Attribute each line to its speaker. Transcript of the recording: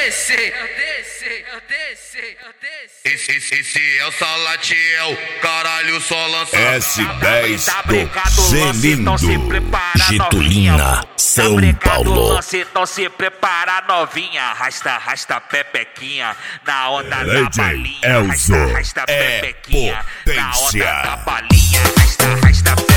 Speaker 1: Esse é o Salatiel, caralho, só lança.
Speaker 2: S10 do Zelindo, Getulina, São Paulo.
Speaker 3: Então se prepara, novinha. Arrasta pepequinha na onda da balinha.
Speaker 2: Elzo
Speaker 3: Arrasta
Speaker 2: é
Speaker 3: pepequinha na onda da
Speaker 2: potência.
Speaker 3: balinha. Arrasta